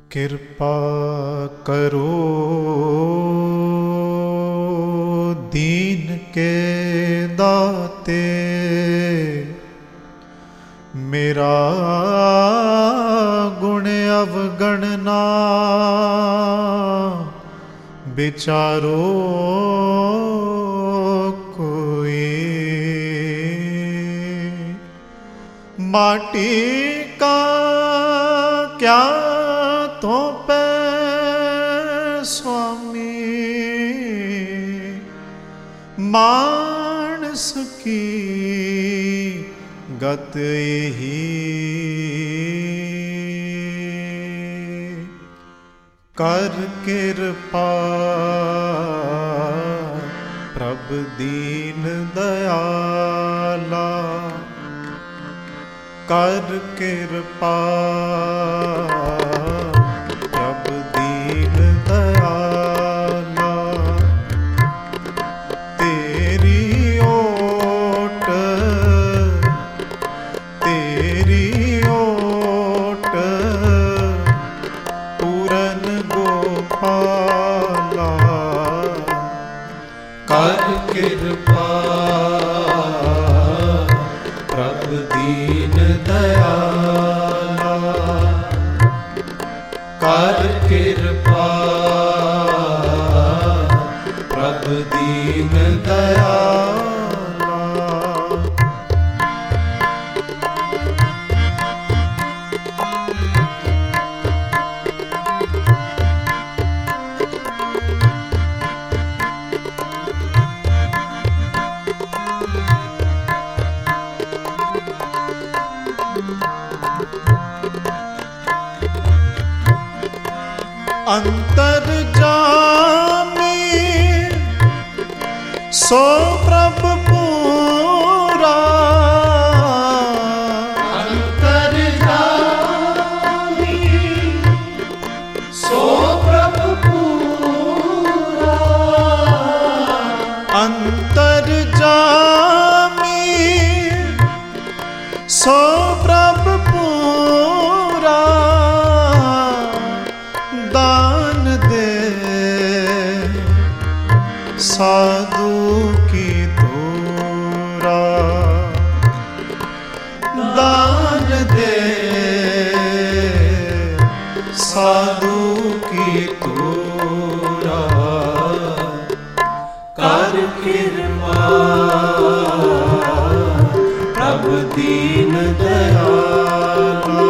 कृपा करो दीन के दाते, मेरा गुण अवगणना विचारो कोई। माटी का क्या तो पे स्वामी, मानस की गत ही। कर कृपा प्रभ दीन दयाला, कर कृपा प्रभ दीन दयाला। तेरी ओट पूरन गोपाला, कर कृपा प्रभ दीन दयाला, कर कृपा प्रभ दीन दयाला। अंतर जामी सो प्रभ पूरा, अंतर जामी सो प्रभ पूरा, अंतर जामी सो प्रभ पूरा। दान दे साधु की तोरा, दान दे साधु की तोरा। कर कृपा प्रभ दीन दयाला,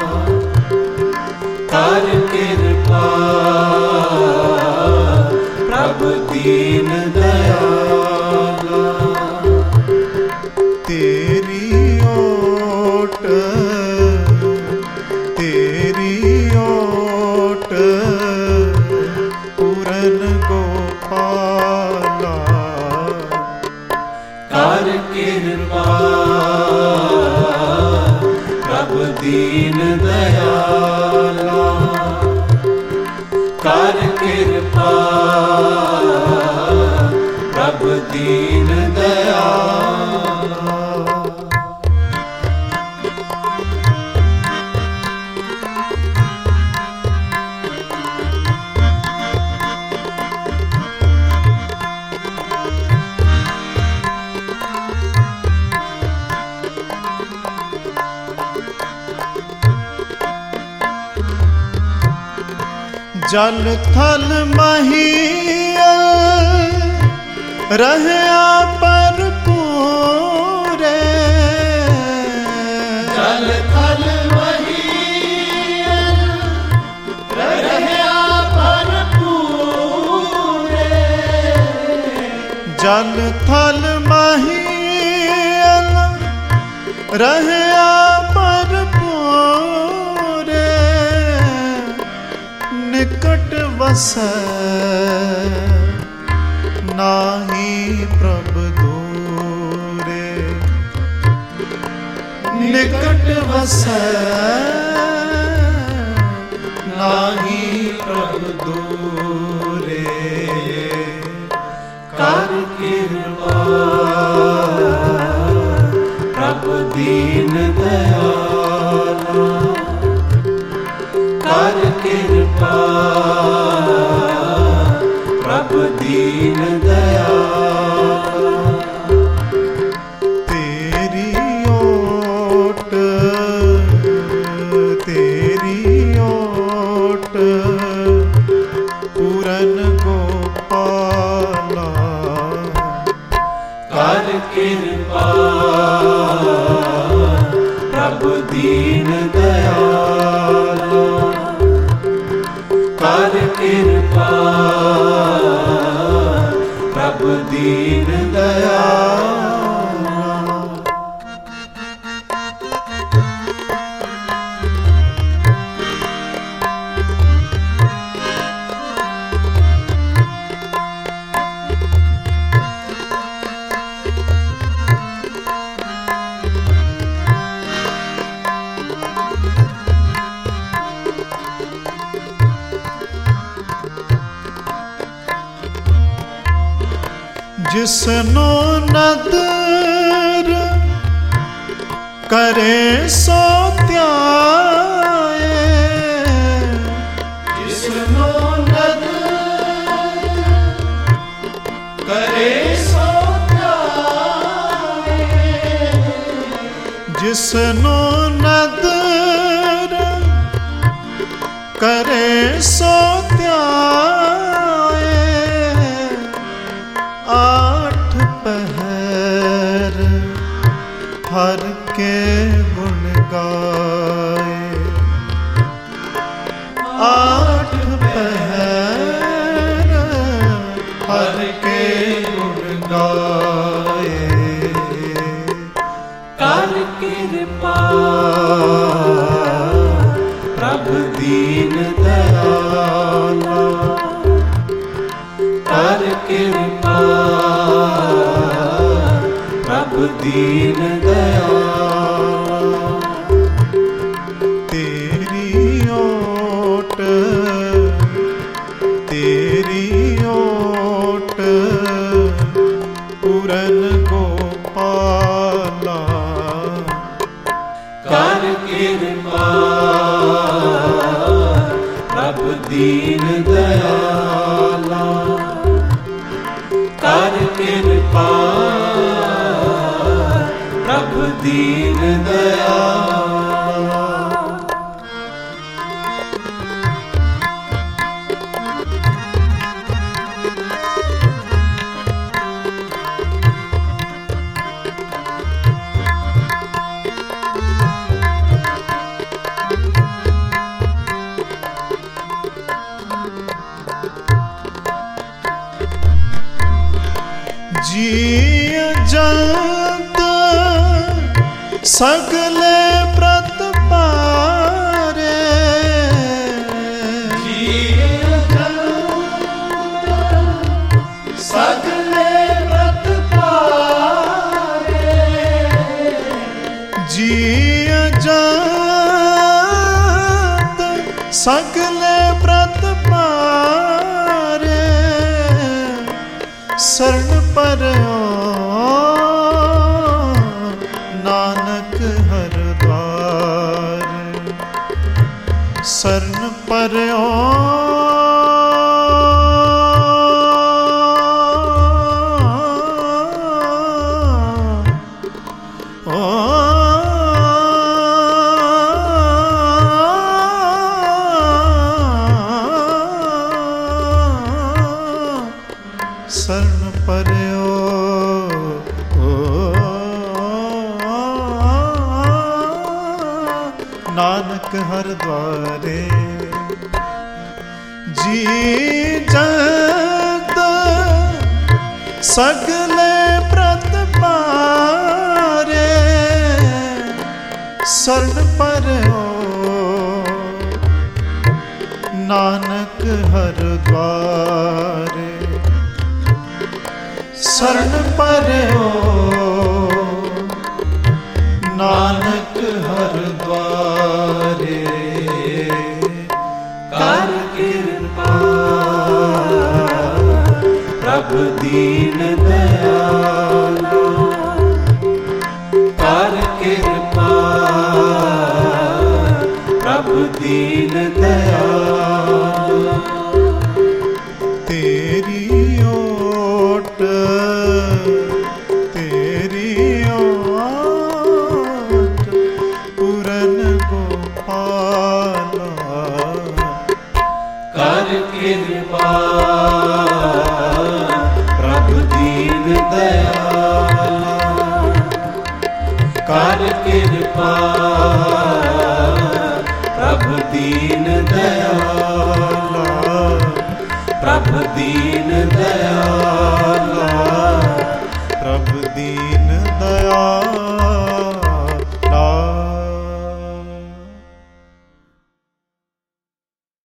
कर कृपा प्रभ दीन दयाला। तेरी ओट पूरन गोपाला, कर कृपा प्रभ दीन दयाला, कर कृपा प्रभ दीन दयाला। जल थल महियल रहया पर पूरे, जल थल महियल रहया पर पूरे, जल थल महियल रहया पर पूरे। निकट वसै नाही प्रभ दूरे, निकट वसै नाही प्रभ दूरे। कर कृपा प्रभ दीन दयाला, कर कृपा कृपा प्रभु दीन दयाल। तेरी ओट पूरन गोपाला। कर कृपा प्रभु दीन दयाल। कर कृपा प्रभु दीन दयाल। जिसनो नदर करे सो त्याए। जिसनो नदर करे सो त्याए। जिसनो नदर करे सो त्याए। आठ पहर हर के गुण गाए। आठ पहर हर के गुण गाए। कर कृपा प्रभु दीन दयाल। कर कृपा प्रभु दीन दयाल। तेरी ओट पूरन गोपाला। कर कृपा प्रभु दीन दयाल। कर कृपा प्रभु दीन दयाल। जिय जंत सगले व्रत पारे। जिय जंत सगले व्रत पारे। जिय जंत सगले व्रत पारे। शरण पर नानक हर द्वार। शरण पर शरण पर्यो नानक हर द्वारे। जी जगत सगले व्रत पारे। शरण पर्यो नानक हर द्वारे। शरण पर्यो नानक हर द्वारे। कर कृपा प्रभु दीन दयाल। कर कृपा प्रभु दीन दयाल। ਕਰ ਕਿਰਪਾ ਪ੍ਰਭ ਦੀਨ ਦਇਆਲਾ ਪ੍ਰਭ ਦੀਨ